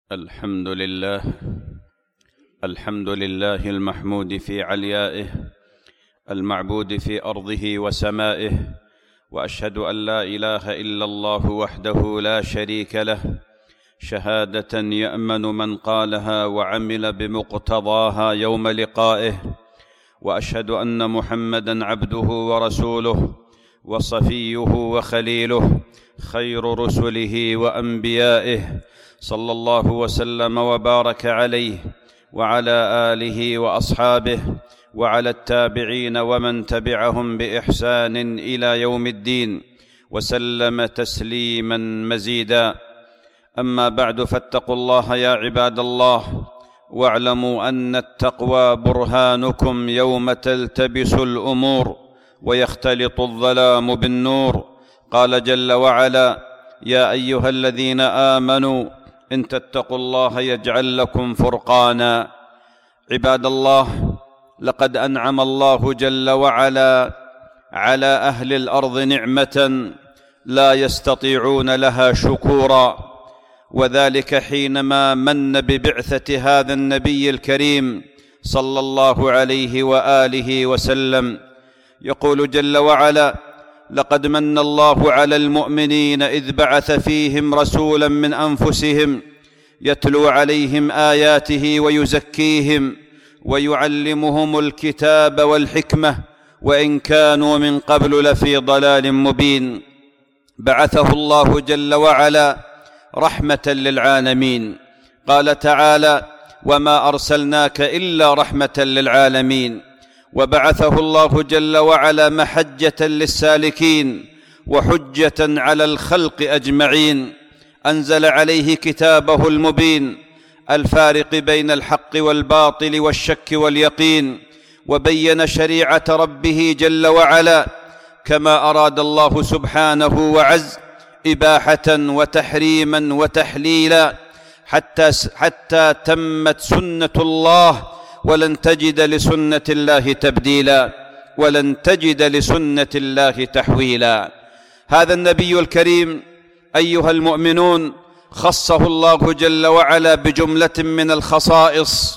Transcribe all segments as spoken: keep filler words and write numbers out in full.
الحمد لله الحمد لله المحمود في عليائه، المعبود في أرضه وسمائه، وأشهد أن لا إله إلا الله وحده لا شريك له، شهادة يأمن من قالها وعمل بمقتضاها يوم لقائه. وأشهد أن محمدًا عبده ورسوله وصفيه وخليله، خير رسله وأنبيائه، صلى الله وسلم وبارك عليه وعلى آله وأصحابه وعلى التابعين ومن تبعهم بإحسان إلى يوم الدين، وسلم تسليماً مزيداً. أما بعد، فاتقوا الله يا عباد الله، واعلموا أن التقوى برهانكم يوم تلتبس الأمور ويختلط الظلام بالنور. قال جل وعلا: يا أيها الذين آمنوا إن تتقوا الله يجعل لكم فرقانا. عباد الله، لقد أنعم الله جل وعلا على أهل الأرض نعمة لا يستطيعون لها شكورا، وذلك حينما من ببعثة هذا النبي الكريم صلى الله عليه وآله وسلم. يقول جل وعلا: لقد من الله على المؤمنين إذ بعث فيهم رسولا من أنفسهم يتلو عليهم آياته ويزكيهم ويعلمهم الكتاب والحكمة وإن كانوا من قبل لفي ضلال مبين. بعثه الله جل وعلا رحمة للعالمين. قال تعالى: وما أرسلناك إلا رحمة للعالمين. وبعثه الله جل وعلا محجة للسالكين وحجة على الخلق أجمعين. أنزل عليه كتابه المبين الفارق بين الحق والباطل والشك واليقين، وبين شريعة ربه جل وعلا كما أراد الله سبحانه وعز، إباحة وتحريما وتحليلا، حتى, حتى تمت سنة الله، ولن تجد لسنة الله تبديلا، ولن تجد لسنة الله تحويلا. هذا النبي الكريم أيها المؤمنون خصه الله جل وعلا بجملة من الخصائص،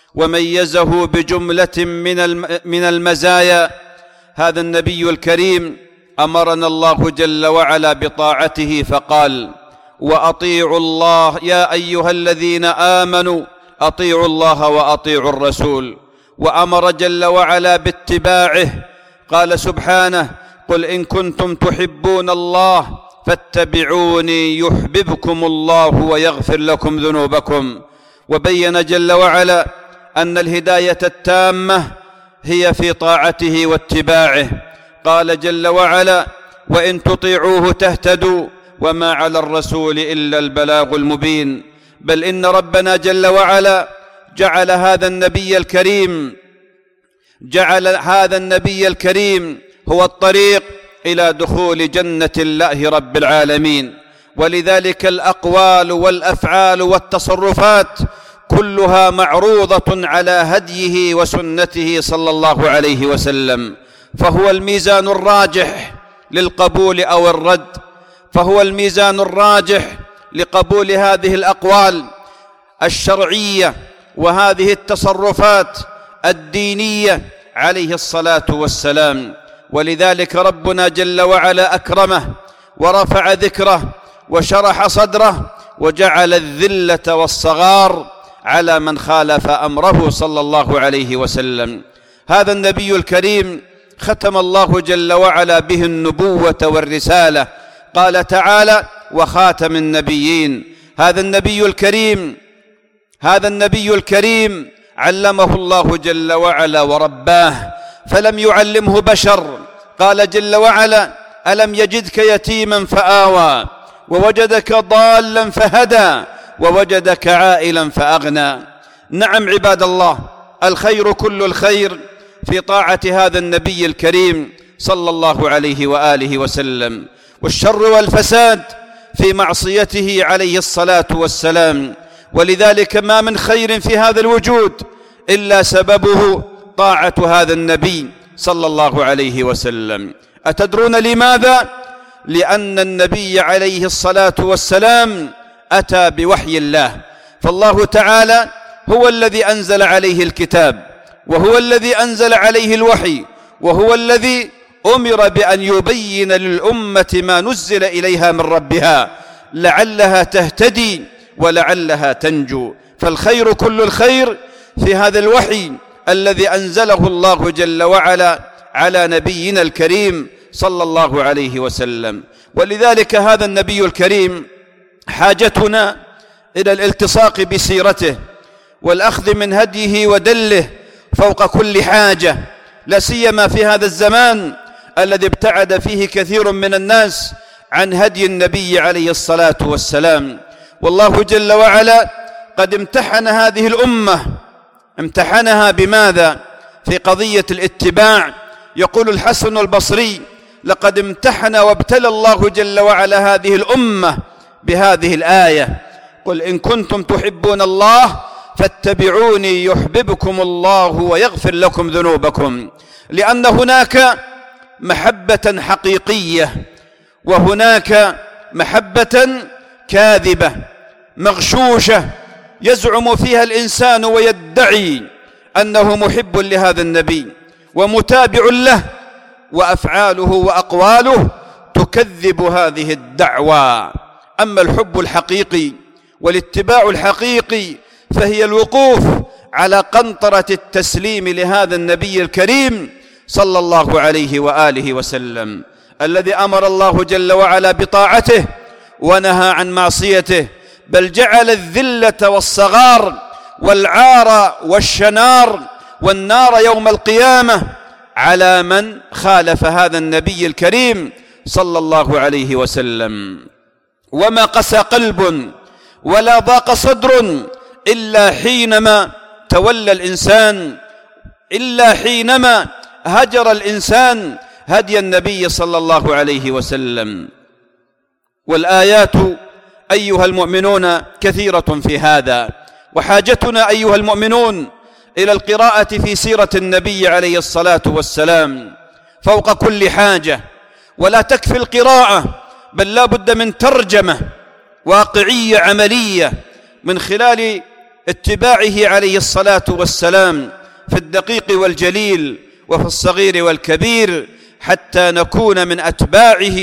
وميزه بجملة من المزايا. هذا النبي الكريم أمرنا الله جل وعلا بطاعته فقال: وأطيعوا الله يا أيها الذين آمنوا أطيعوا الله وأطيعوا الرسول. وأمر جل وعلا باتباعه، قال سبحانه: قل إن كنتم تحبون الله فاتبعوني يحببكم الله ويغفر لكم ذنوبكم. وبين جل وعلا أن الهداية التامة هي في طاعته واتباعه. قال جل وعلا: وإن تطيعوه تهتدوا وما على الرسول إلا البلاغ المبين. بل إن ربنا جل وعلا جعل هذا النبي الكريم جعل هذا النبي الكريم هو الطريق إلى دخول جنة الله رب العالمين. ولذلك الأقوال والأفعال والتصرفات كلها معروضة على هديه وسنته صلى الله عليه وسلم، فهو الميزان الراجح للقبول أو الرد، فهو الميزان الراجح لقبول هذه الأقوال الشرعية وهذه التصرفات الدينية عليه الصلاة والسلام. ولذلك ربنا جل وعلا أكرمه ورفع ذكره وشرح صدره وجعل الذلة والصغار على من خالف أمره صلى الله عليه وسلم. هذا النبي الكريم ختم الله جل وعلا به النبوة والرسالة. قال تعالى: وخاتم النبيين. هذا النبي الكريم هذا النبي الكريم علمه الله جل وعلا ورباه، فلم يعلمه بشر. قال جل وعلا: ألم يجدك يتيما فآوى ووجدك ضالا فهدى ووجدك عائلا فأغنى. نعم عباد الله، الخير كل الخير في طاعة هذا النبي الكريم صلى الله عليه وآله وسلم، والشر والفساد في معصيته عليه الصلاة والسلام. ولذلك ما من خير في هذا الوجود إلا سببه طاعة هذا النبي صلى الله عليه وسلم. أتدرون لماذا؟ لأن النبي عليه الصلاة والسلام أتى بوحي الله، فالله تعالى هو الذي أنزل عليه الكتاب، وهو الذي أنزل عليه الوحي، وهو الذي أمر بأن يبين للأمة ما نزل إليها من ربها لعلها تهتدي ولعلها تنجو. فالخير كل الخير في هذا الوحي الذي أنزله الله جل وعلا على نبينا الكريم صلى الله عليه وسلم. ولذلك هذا النبي الكريم حاجتنا إلى الالتصاق بسيرته والأخذ من هديه ودله فوق كل حاجة، لا سيما في هذا الزمان الذي ابتعد فيه كثير من الناس عن هدي النبي عليه الصلاة والسلام. والله جل وعلا قد امتحن هذه الأمة، امتحنها بماذا؟ في قضية الاتباع. يقول الحسن البصري: لقد امتحن وابتلى الله جل وعلا هذه الأمة بهذه الآية: قل إن كنتم تحبون الله فاتبعوني يحببكم الله ويغفر لكم ذنوبكم. لأن هناك محبة حقيقية وهناك محبة كاذبة مغشوشة يزعم فيها الإنسان ويدعي أنه محب لهذا النبي ومتابع له، وأفعاله وأقواله تكذب هذه الدعوى. أما الحب الحقيقي والاتباع الحقيقي فهي الوقوف على قنطرة التسليم لهذا النبي الكريم صلى الله عليه وآله وسلم، الذي أمر الله جل وعلا بطاعته ونهى عن معصيته، بل جعل الذلة والصغار والعار والشنار والنار يوم القيامة على من خالف هذا النبي الكريم صلى الله عليه وسلم. وما قسى قلب ولا ضاق صدر إلا حينما تولى الإنسان إلا حينما هجر الإنسان هدي النبي صلى الله عليه وسلم. والآيات أيها المؤمنون كثيرة في هذا، وحاجتنا أيها المؤمنون إلى القراءة في سيرة النبي عليه الصلاة والسلام فوق كل حاجة. ولا تكفي القراءة، بل لا بد من ترجمة واقعية عملية من خلال اتباعه عليه الصلاة والسلام في الدقيق والجليل وفي الصغير والكبير، حتى نكون من أتباعه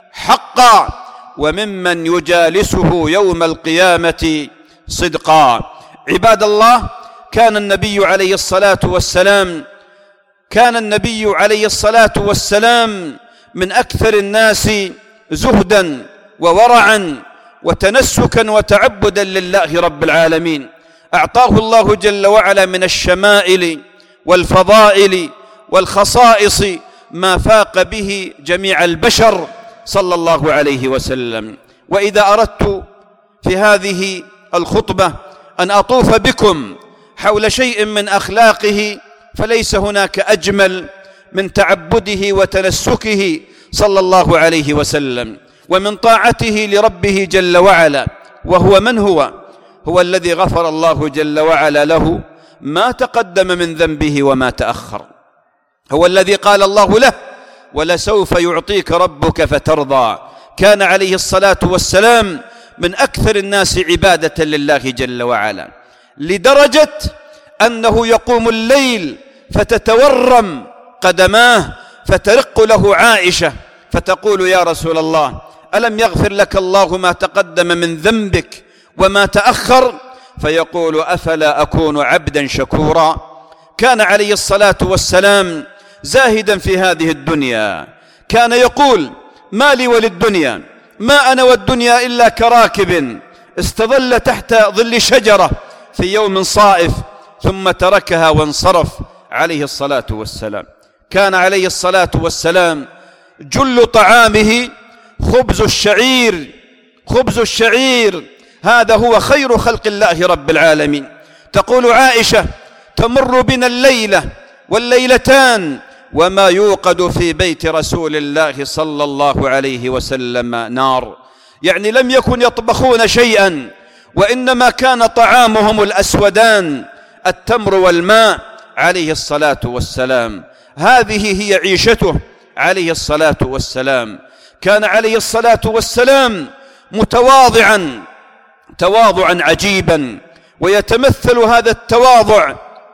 حقا وممن يجالسه يوم القيامة صدقا. عباد الله، كان النبي عليه الصلاة والسلام كان النبي عليه الصلاة والسلام من أكثر الناس زهدا وورعا وتنسكا وتعبدا لله رب العالمين. أعطاه الله جل وعلا من الشمائل والفضائل والخصائص ما فاق به جميع البشر صلى الله عليه وسلم. وإذا أردت في هذه الخطبة أن أطوف بكم حول شيء من أخلاقه فليس هناك أجمل من تعبده وتنسكه صلى الله عليه وسلم ومن طاعته لربه جل وعلا. وهو من هو؟ هو الذي غفر الله جل وعلا له ما تقدم من ذنبه وما تأخر. هو الذي قال الله له: ولسوف يعطيك ربك فترضى. كان عليه الصلاة والسلام من أكثر الناس عبادة لله جل وعلا، لدرجة أنه يقوم الليل فتتورم قدماه فترق له عائشة فتقول: يا رسول الله، ألم يغفر لك الله ما تقدم من ذنبك وما تأخر؟ فيقول: أفلا أكون عبدا شكورا. كان عليه الصلاة والسلام زاهدا في هذه الدنيا، كان يقول: ما لي وللدنيا، ما أنا والدنيا إلا كراكب استظل تحت ظل شجرة في يوم صائف ثم تركها وانصرف عليه الصلاة والسلام. كان عليه الصلاة والسلام جل طعامه خبز الشعير خبز الشعير هذا هو خير خلق الله رب العالمين. تقول عائشة: تمر بنا الليلة والليلتان وما يوقد في بيت رسول الله صلى الله عليه وسلم نار. يعني لم يكن يطبخون شيئا، وإنما كان طعامهم الأسودان التمر والماء عليه الصلاة والسلام. هذه هي عيشته عليه الصلاة والسلام. كان عليه الصلاة والسلام متواضعا تواضعا عجيبا، ويتمثل هذا التواضع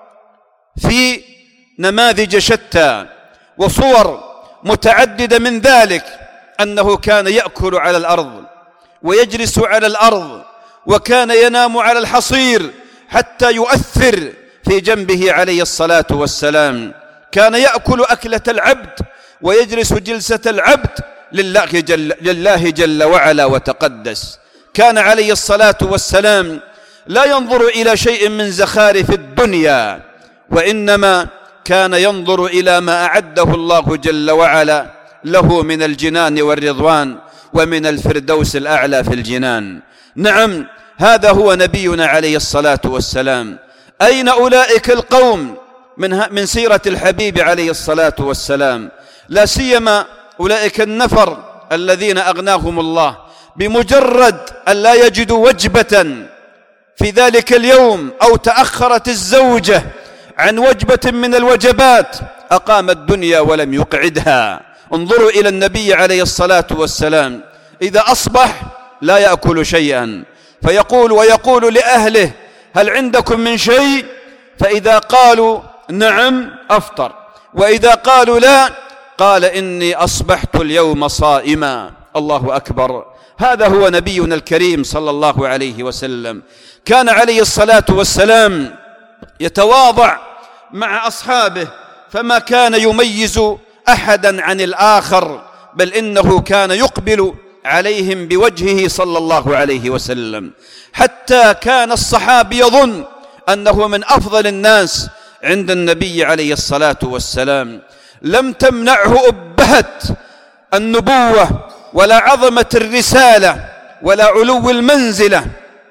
في نماذج شتى وصور متعددة. من ذلك أنه كان يأكل على الأرض ويجلس على الأرض، وكان ينام على الحصير حتى يؤثر في جنبه عليه الصلاة والسلام. كان يأكل أكلة العبد ويجلس جلسة العبد لله جل, لله جل وعلا وتقدس. كان عليه الصلاة والسلام لا ينظر إلى شيء من زخارف الدنيا، وإنما كان ينظر إلى ما أعده الله جل وعلا له من الجنان والرضوان ومن الفردوس الأعلى في الجنان. نعم، هذا هو نبينا عليه الصلاة والسلام. أين أولئك القوم من, من سيرة الحبيب عليه الصلاة والسلام؟ لا سيما أولئك النفر الذين أغناهم الله بمجرد أن لا يجدوا وجبة في ذلك اليوم، أو تأخرت الزوجة عن وجبة من الوجبات، أقام الدنيا ولم يقعدها. انظروا إلى النبي عليه الصلاة والسلام، إذا أصبح لا يأكل شيئا، فيقول ويقول لأهله: هل عندكم من شيء؟ فإذا قالوا نعم أفطر، وإذا قالوا لا قال: إني أصبحت اليوم صائما. الله أكبر. هذا هو نبينا الكريم صلى الله عليه وسلم. كان عليه الصلاة والسلام يتواضع مع أصحابه، فما كان يميز أحدا عن الآخر، بل إنه كان يقبل عليهم بوجهه صلى الله عليه وسلم، حتى كان الصحابي يظن أنه من أفضل الناس عند النبي عليه الصلاة والسلام. لم تمنعه أبهة النبوة ولا عظمة الرسالة ولا علو المنزلة،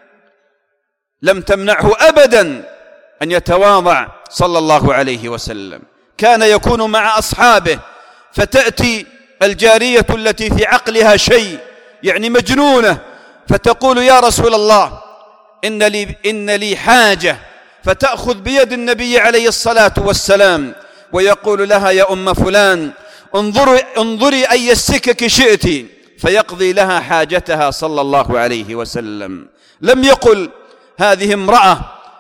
لم تمنعه أبدا أن يتواضع صلى الله عليه وسلم. كان يكون مع أصحابه، فتأتي الجارية التي في عقلها شيء، يعني مجنونة، فتقول: يا رسول الله إن لي, إن لي حاجة، فتأخذ بيد النبي عليه الصلاة والسلام ويقول لها: يا أم فلان انظري, انظري أي السكك شئت، فيقضي لها حاجتها صلى الله عليه وسلم. لم يقل: هذه امرأة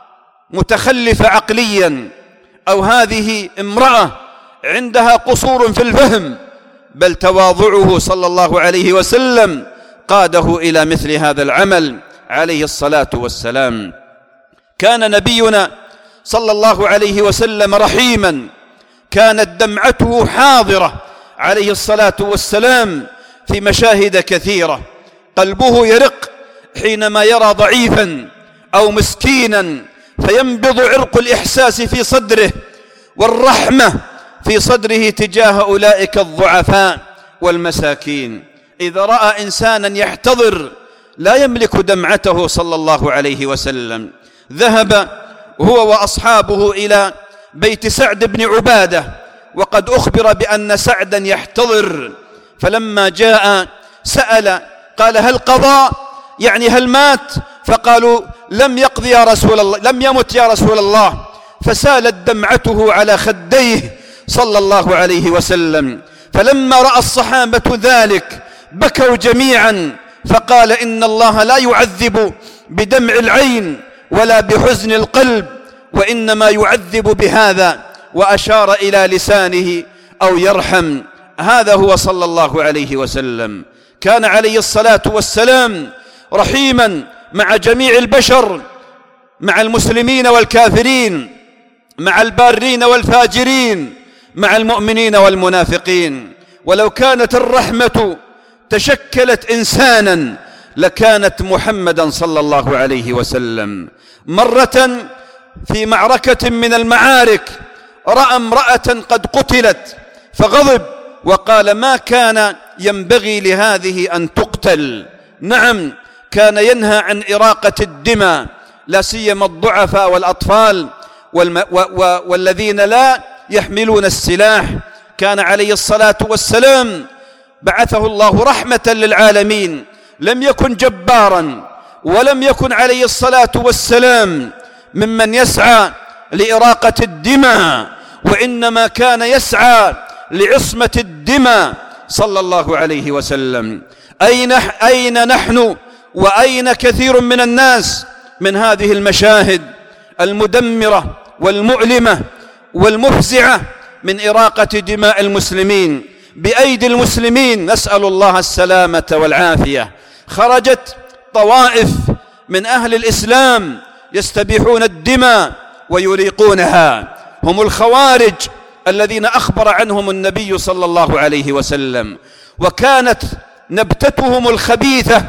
متخلفة عقليا، أو هذه امرأة عندها قصور في الفهم، بل تواضعه صلى الله عليه وسلم قاده إلى مثل هذا العمل عليه الصلاة والسلام. كان نبينا صلى الله عليه وسلم رحيما، كانت دمعته حاضرة عليه الصلاة والسلام في مشاهد كثيرة. قلبه يرق حينما يرى ضعيفا أو مسكينا، فينبض عرق الإحساس في صدره والرحمة في صدره تجاه أولئك الضعفاء والمساكين. إذا رأى إنسانا يحتضر لا يملك دمعته صلى الله عليه وسلم، ذهب هو وأصحابه إلى بيت سعد بن عبادة، وقد أخبر بأن سعدا يحتضر، فلما جاء سأل قال: هل قضى؟ يعني هل مات؟ فقالوا: لم يقضي يا رسول الله، لم يمت يا رسول الله. فسالت دمعته على خديه صلى الله عليه وسلم. فلما رأى الصحابة ذلك بكوا جميعا، فقال: إن الله لا يعذب بدمع العين ولا بحزن القلب، وإنما يعذب بهذا، وأشار إلى لسانه أو يرحم. هذا هو صلى الله عليه وسلم. كان عليه الصلاة والسلام رحيما مع جميع البشر، مع المسلمين والكافرين، مع البارين والفاجرين، مع المؤمنين والمنافقين. ولو كانت الرحمة تشكلت إنسانا لكانت محمدا صلى الله عليه وسلم. مرة في معركة من المعارك رأى امرأة قد قتلت فغضب وقال: ما كان ينبغي لهذه أن تقتل. نعم، كان ينهى عن إراقة الدماء، لا سيما الضعفاء والأطفال والم... و... و... والذين لا يحملون السلاح. كان عليه الصلاة والسلام بعثه الله رحمة للعالمين، لم يكن جبارا، ولم يكن عليه الصلاة والسلام ممن يسعى لإراقة الدماء، وإنما كان يسعى لعصمة الدماء صلى الله عليه وسلم. أين, أين نحن وأين كثير من الناس من هذه المشاهد المدمرة والمؤلمة والمفزعة من إراقة دماء المسلمين بأيدي المسلمين، نسأل الله السلامة والعافية. خرجت طوائف من أهل الإسلام يستبيحون الدماء ويريقونها، هم الخوارج الذين أخبر عنهم النبي صلى الله عليه وسلم، وكانت نبتتهم الخبيثة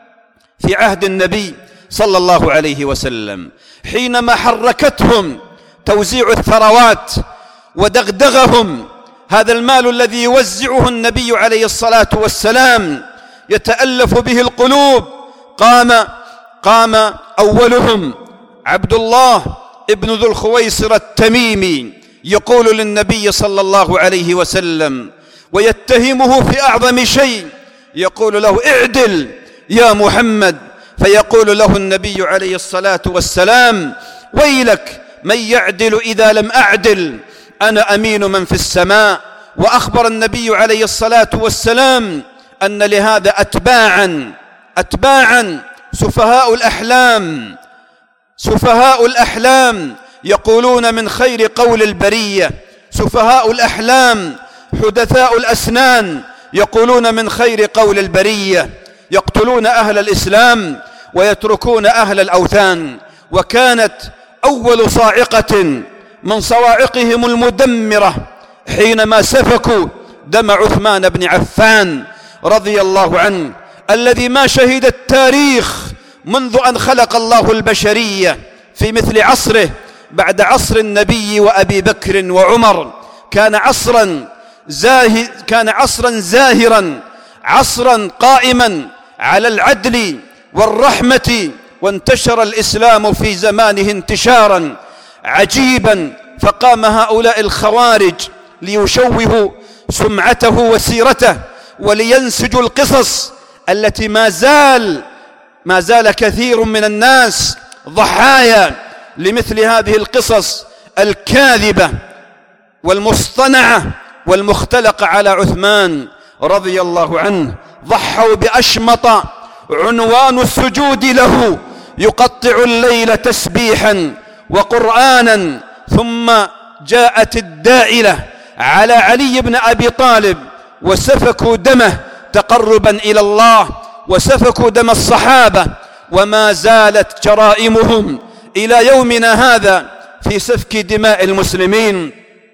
في عهد النبي صلى الله عليه وسلم حينما حركتهم توزيع الثروات ودغدغهم. هذا المال الذي يوزعه النبي عليه الصلاة والسلام يتألف به القلوب. قام قام أولهم عبد الله ابن ذو الخويصر التميمي يقول للنبي صلى الله عليه وسلم ويتهمه في أعظم شيء، يقول له: اعدل يا محمد. فيقول له النبي عليه الصلاة والسلام: ويلك، من يعدل إذا لم أعدل؟ أنا أمين من في السماء. وأخبر النبي عليه الصلاة والسلام أن لهذا أتباعا أتباعا سفهاء الأحلام سفهاء الأحلام يقولون من خير قول البرية، سفهاء الأحلام حدثاء الأسنان يقولون من خير قول البرية، يقتلون أهل الإسلام ويتركون أهل الأوثان. وكانت أول صاعقة من صواعقهم المدمرة حينما سفكوا دم عثمان بن عفان رضي الله عنه، الذي ما شهد التاريخ منذ أن خلق الله البشرية في مثل عصره بعد عصر النبي وأبي بكر وعمر. كان عصرا زاهر كان عصرا زاهرا، عصرا قائما على العدل والرحمة، وانتشر الإسلام في زمانه انتشارا عجيبا. فقام هؤلاء الخوارج ليشوهوا سمعته وسيرته ولينسجوا القصص التي ما زال ما زال كثير من الناس ضحايا لمثل هذه القصص الكاذبة والمصطنعة والمختلقة على عثمان رضي الله عنه. ضحوا بأشمط عنوان السجود له، يقطع الليل تسبيحا وقرآنا. ثم جاءت الداعلة على علي بن أبي طالب وسفكوا دمه تقربا إلى الله، وسفكوا دم الصحابة، وما زالت جرائمهم إلى يومنا هذا في سفك دماء المسلمين.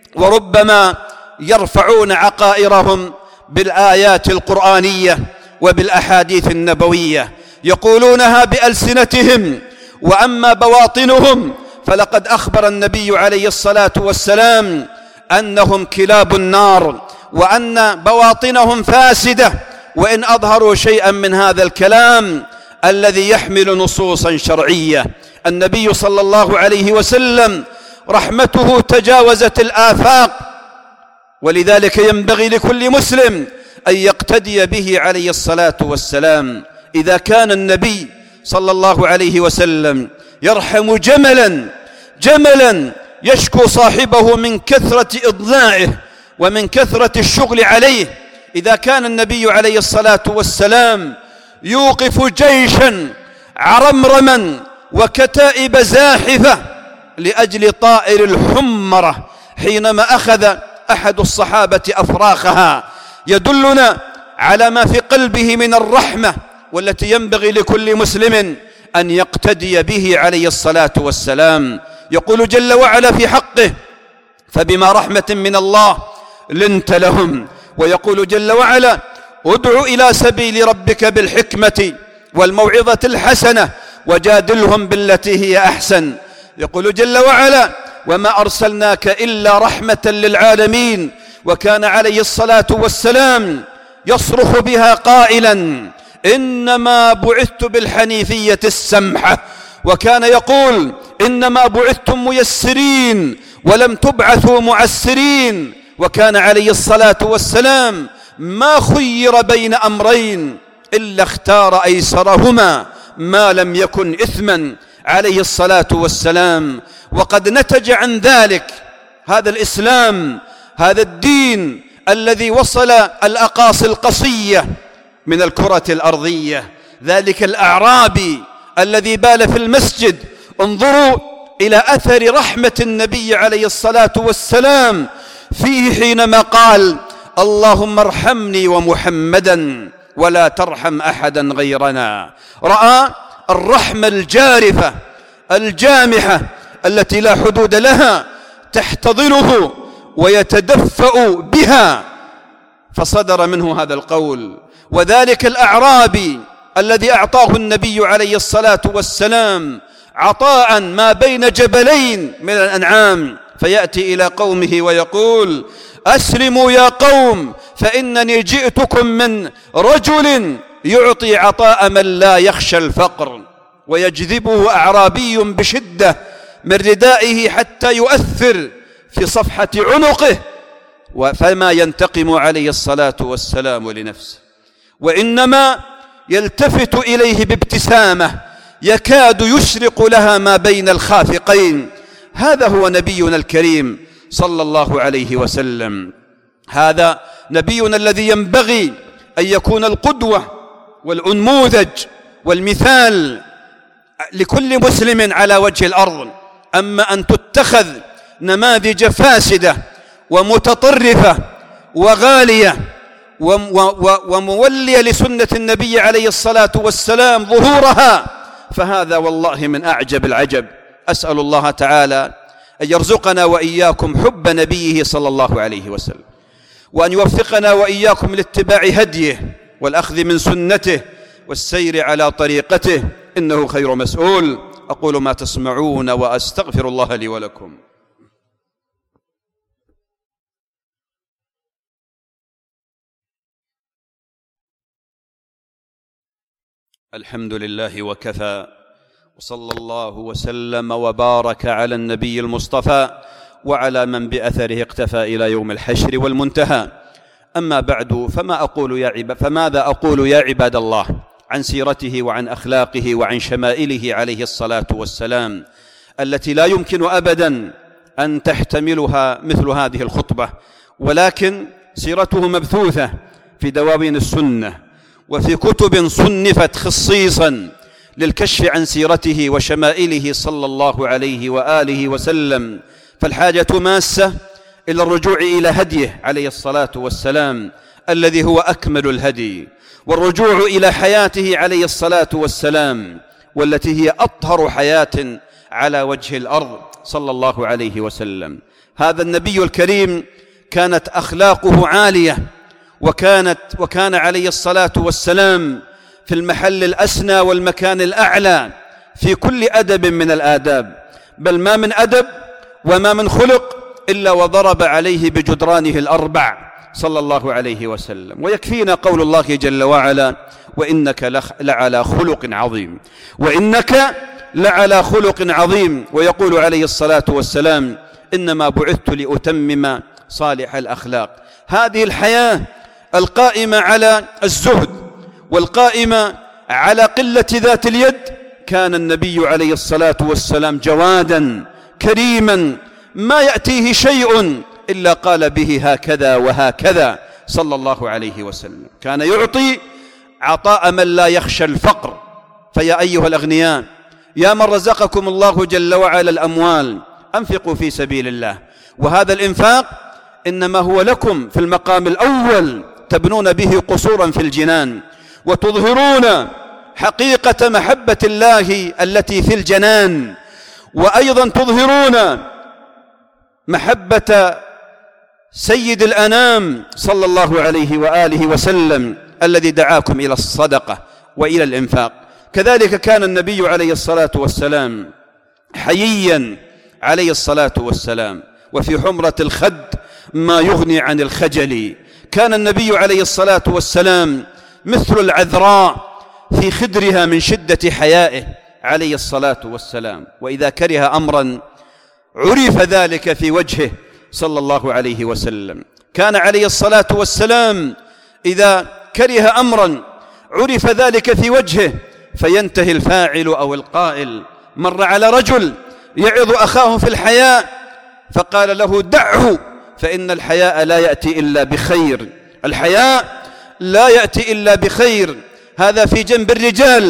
وربما يرفعون عقائرهم بالآيات القرآنية وبالأحاديث النبوية، يقولونها بألسنتهم، وأما بواطنهم فلقد أخبر النبي عليه الصلاة والسلام أنهم كلاب النار، وأن بواطنهم فاسدة، وإن أظهروا شيئا من هذا الكلام الذي يحمل نصوصا شرعية. النبي صلى الله عليه وسلم رحمته تجاوزت الآفاق، ولذلك ينبغي لكل مسلم أن يقتدي به عليه الصلاة والسلام. إذا كان النبي صلى الله عليه وسلم يرحم جملا جملا يشكو صاحبه من كثرة إضلاعه ومن كثرة الشغل عليه، إذا كان النبي عليه الصلاة والسلام يوقف جيشا عرمرما وكتائب زاحفة لأجل طائر الحمرة حينما أخذ أحد الصحابة أفراخها، يدلنا على ما في قلبه من الرحمة، والتي ينبغي لكل مسلم أن يقتدي به عليه الصلاة والسلام. يقول جل وعلا في حقه: فبما رحمة من الله لنت لهم. ويقول جل وعلا: ادع إلى سبيل ربك بالحكمة والموعظة الحسنة وجادلهم بالتي هي أحسن. يقول جل وعلا: وما أرسلناك إلا رحمة للعالمين. وكان عليه الصلاة والسلام يصرخ بها قائلا: إنما بعثت بالحنيفية السمحة. وكان يقول: إنما بعثتم ميسرين ولم تبعثوا معسرين. وكان عليه الصلاة والسلام ما خير بين أمرين إلا اختار أيسرهما ما لم يكن إثما عليه الصلاة والسلام. وقد نتج عن ذلك هذا الإسلام، هذا الدين الذي وصل الأقاصي القصية من الكرة الأرضية. ذلك الأعرابي الذي بال في المسجد. انظروا إلى أثر رحمة النبي عليه الصلاة والسلام فيه حينما قال: اللهم ارحمني ومحمدا ولا ترحم أحدا غيرنا. رأى الرحمة الجارفة الجامحة التي لا حدود لها تحتضنه ويتدفأ بها، فصدر منه هذا القول. وذلك الأعرابي الذي أعطاه النبي عليه الصلاة والسلام عطاء ما بين جبلين من الأنعام، فيأتي إلى قومه ويقول: أسلموا يا قوم فإنني جئتكم من رجل يعطي عطاء من لا يخشى الفقر. ويجذبه أعرابي بشدة من ردائه حتى يؤثر في صفحة عنقه، فما ينتقم عليه الصلاة والسلام لنفسه، وإنما يلتفت إليه بابتسامة يكاد يشرق لها ما بين الخافقين. هذا هو نبينا الكريم صلى الله عليه وسلم. هذا نبينا الذي ينبغي أن يكون القدوة والأنموذج والمثال لكل مسلم على وجه الأرض. أما أن تتخذ نماذج فاسدة ومتطرفة وغالية ومولية لسنة النبي عليه الصلاة والسلام ظهورها، فهذا والله من أعجب العجب. أسأل الله تعالى أن يرزقنا وإياكم حب نبيه صلى الله عليه وسلم، وأن يوفقنا وإياكم لاتباع هديه والأخذ من سنته والسير على طريقته، إنه خير مسؤول. أقول ما تسمعون وأستغفر الله لي ولكم. الحمد لله وكفى، وصلى الله وسلم وبارك على النبي المصطفى وعلى من بأثره اقتفى إلى يوم الحشر والمنتهى. أما بعد، فما أقول يا عباد فماذا أقول يا عباد الله عن سيرته وعن أخلاقه وعن شمائله عليه الصلاة والسلام، التي لا يمكن أبدا أن تحتملها مثل هذه الخطبة، ولكن سيرته مبثوثة في دواوين السنة وفي كتب صنفت خصيصا للكشف عن سيرته وشمائله صلى الله عليه وآله وسلم. فالحاجة ماسة إلى الرجوع إلى هديه عليه الصلاة والسلام الذي هو أكمل الهدي، والرجوع إلى حياته عليه الصلاة والسلام والتي هي أطهر حياة على وجه الأرض صلى الله عليه وسلم. هذا النبي الكريم كانت أخلاقه عالية، وكانت وكان عليه الصلاة والسلام في المحل الأسنى والمكان الأعلى في كل أدب من الآداب، بل ما من أدب وما من خلق إلا وضرب عليه بجدرانه الأربع صلى الله عليه وسلم. ويكفينا قول الله جل وعلا: وإنك لعلى خلق عظيم، وإنك لعلى خلق عظيم. ويقول عليه الصلاة والسلام: إنما بعثت لأتمم صالح الأخلاق. هذه الحياة القائمة على الزهد والقائمة على قلة ذات اليد، كان النبي عليه الصلاة والسلام جوادا كريما ما يأتيه شيء إلا قال به هكذا وهكذا صلى الله عليه وسلم. كان يعطي عطاء من لا يخشى الفقر. فيا أيها الأغنياء، يا من رزقكم الله جل وعلا الأموال، أنفقوا في سبيل الله، وهذا الإنفاق إنما هو لكم في المقام الأول، تبنون به قصورا في الجنان، وتظهرون حقيقة محبة الله التي في الجنان، وأيضا تظهرون محبة سيد الأنام صلى الله عليه وآله وسلم الذي دعاكم إلى الصدقة وإلى الإنفاق. كذلك كان النبي عليه الصلاة والسلام حييا عليه الصلاة والسلام، وفي حمرة الخد ما يغني عن الخجل. كان النبي عليه الصلاة والسلام مثل العذراء في خدرها من شدة حيائه عليه الصلاة والسلام، وإذا كره أمرا عرف ذلك في وجهه صلى الله عليه وسلم. كان عليه الصلاة والسلام إذا كره أمرا عرف ذلك في وجهه، فينتهي الفاعل أو القائل. مر على رجل يعظ أخاه في الحياء فقال له: دعه، فإن الحياء لا يأتي إلا بخير، الحياء لا يأتي إلا بخير. هذا في جنب الرجال،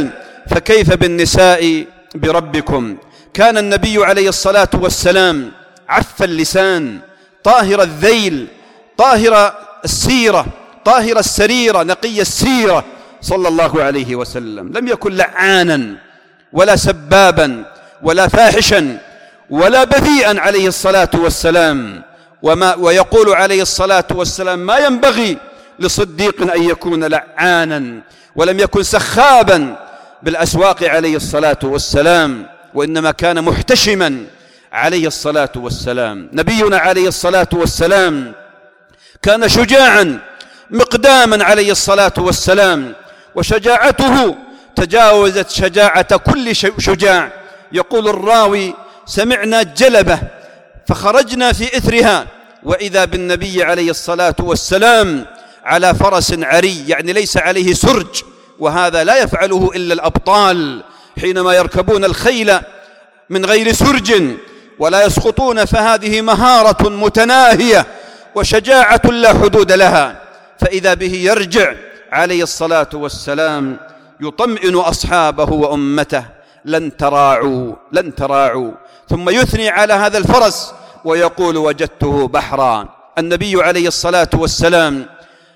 فكيف بالنساء بربكم؟ كان النبي عليه الصلاة والسلام عف اللسان، طاهر الذيل، طاهر السيرة، طاهر السريرة، نقي السيرة صلى الله عليه وسلم. لم يكن لعانا ولا سبابا ولا فاحشا ولا بذيئا عليه الصلاة والسلام. وما ويقول عليه الصلاة والسلام: ما ينبغي لصديق أن يكون لعانا. ولم يكن سخابا بالأسواق عليه الصلاة والسلام، وإنما كان محتشما عليه الصلاة والسلام. نبينا عليه الصلاة والسلام كان شجاعا مقداما عليه الصلاة والسلام، وشجاعته تجاوزت شجاعة كل شجاع. يقول الراوي: سمعنا جلبة فخرجنا في إثرها، وإذا بالنبي عليه الصلاة والسلام على فرس عري، يعني ليس عليه سرج، وهذا لا يفعله إلا الأبطال حينما يركبون الخيل من غير سرج ولا يسقطون، فهذه مهارة متناهية وشجاعة لا حدود لها. فإذا به يرجع عليه الصلاة والسلام يطمئن أصحابه وأمته: لن تراعوا لن تراعوا. ثم يثني على هذا الفرس ويقول: وجدته بحرا. النبي عليه الصلاة والسلام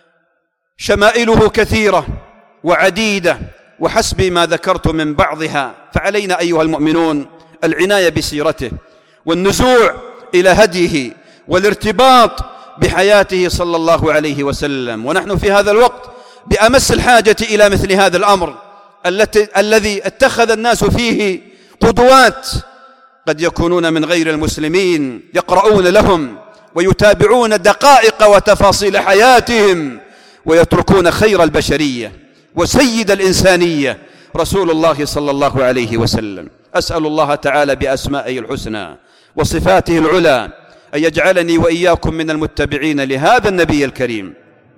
شمائله كثيرة وعديدة، وحسب ما ذكرت من بعضها، فعلينا أيها المؤمنون العناية بسيرته والنزوع إلى هديه والارتباط بحياته صلى الله عليه وسلم. ونحن في هذا الوقت بأمس الحاجة إلى مثل هذا الأمر التي الذي اتخذ الناس فيه قدوات قد يكونون من غير المسلمين، يقرؤون لهم ويتابعون دقائق وتفاصيل حياتهم، ويتركون خير البشرية وسيد الإنسانية رسول الله صلى الله عليه وسلم. أسأل الله تعالى بأسمائه الحسنى وصفاته العلى أن يجعلني وإياكم من المتبعين لهذا النبي الكريم.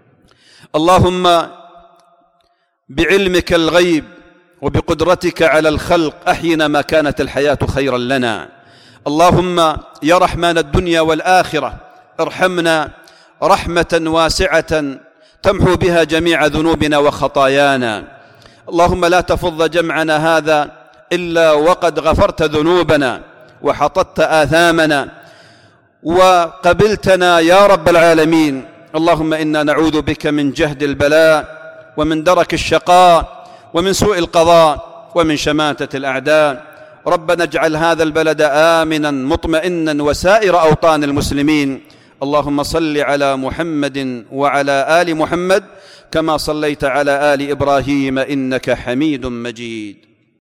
اللهم بعلمك الغيب وبقدرتك على الخلق أحينا ما كانت الحياة خيرا لنا. اللهم يا رحمن الدنيا والآخرة ارحمنا رحمة واسعة تمحو بها جميع ذنوبنا وخطايانا. اللهم لا تفض جمعنا هذا إلا وقد غفرت ذنوبنا وحطت آثامنا وقبلتنا يا رب العالمين. اللهم إنا نعوذ بك من جهد البلاء ومن درك الشقاء ومن سوء القضاء ومن شماتة الأعداء. ربنا اجعل هذا البلد آمنا مطمئنا وسائر أوطان المسلمين. اللهم صل على محمد وعلى آل محمد كما صليت على آل إبراهيم إنك حميد مجيد.